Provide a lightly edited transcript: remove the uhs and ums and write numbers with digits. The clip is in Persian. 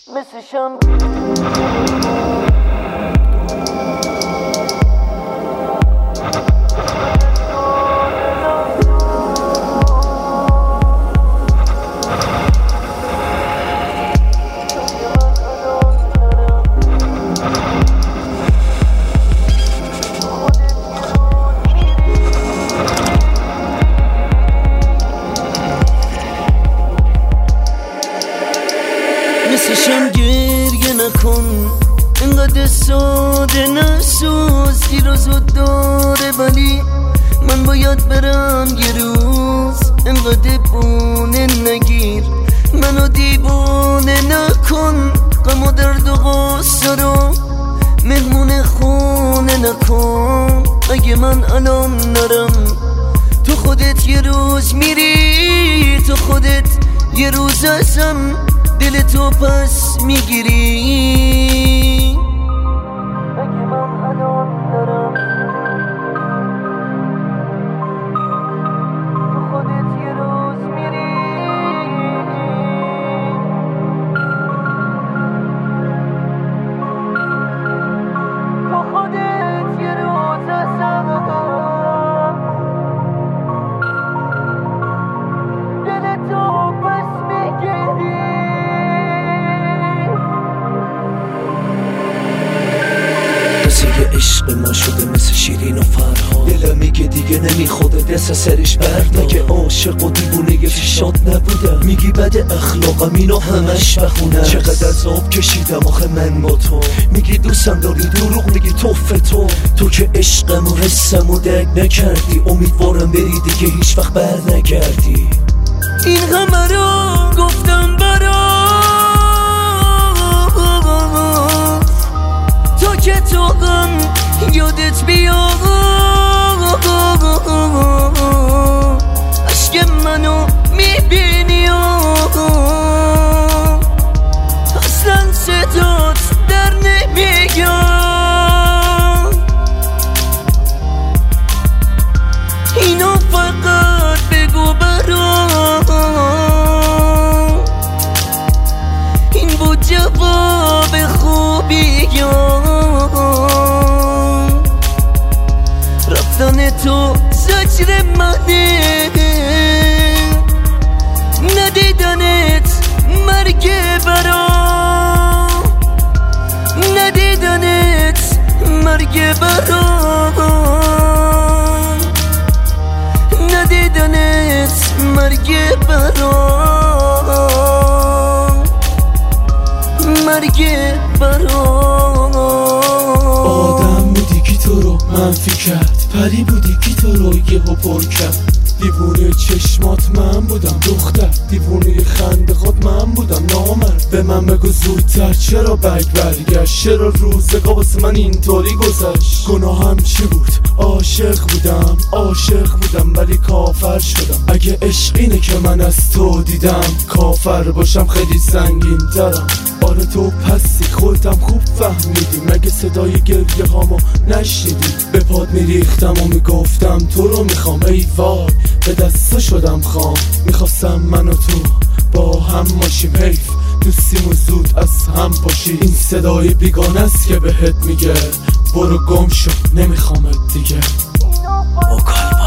مثل شم مثلشم گریه نکن، اینقدر ساده نسوز. گیر زود داره ولی من باید برم یه روز. اینقدر بونه نگیر، منو دیوونه نکن. غم و درد و غصه رو مهمون خونه نکن. اگه من الان نرم تو خودت یه روز میری، تو خودت یه روز ازم دل تو پس میگیری. اگه من الان نرم تو خودت یه روز میری، تو خودت یه روز ازم دل تو پس میگیری. مثل یه عشق من شده مثل شیرین و فرهاد. دلم میگه دیگه نمیخوده دست سرش برد. مگه عاشق و دیوونه چشات نبودم؟ میگی بد اخلاقم اینو همش بخونم. چقدر عذاب کشیدم آخه من با تو. میگی دوستم داری دروغ میگی توفه تو که عشقم و حسم و درک نکردی. امیدوارم بری دیگه هیچ وقت بر نگردی. این همه رو گفتم برات تو که تو هم یادت بیاد. عشق منو میبینی اصلا صدات در نمیاد. اینو فقط بگو برام، این بود جواب خوبی رفتن تو زجر منه، ندیدنت مرگ برام، ندیدنت مرگ برام، ندیدنت مرگ برام، مرگ برام. آدم بودی کی تو رو منفی کرد، پری بودی کی تو رو یهو پر کرد. دیوونه چشمات من بودم دختر، دیوونه خندقات من بودم نامرد. به من بگو زودتر چرا برگشت، چرا روزگاه واسه من اینطوری گذشت. گناهم چی بود؟ عاشق بودم ولی کافر شدم. اگه عشق اینه که من از تو دیدم، کافر باشم خیلی سنگین ترم. آره تو پسی خودم خوب فهمیدی، مگه صدای گریه هامو نشنیدی؟ به پاد میریختم و میگفتم تو رو میخوام. ای وای به دستا شدم خام، میخواستم من و تو با هم باشیم. حیف دوستیمو زود از هم پاشی. این صدای بیگانه است که بهت میگه برو گم شو نمیخوامت دیگه.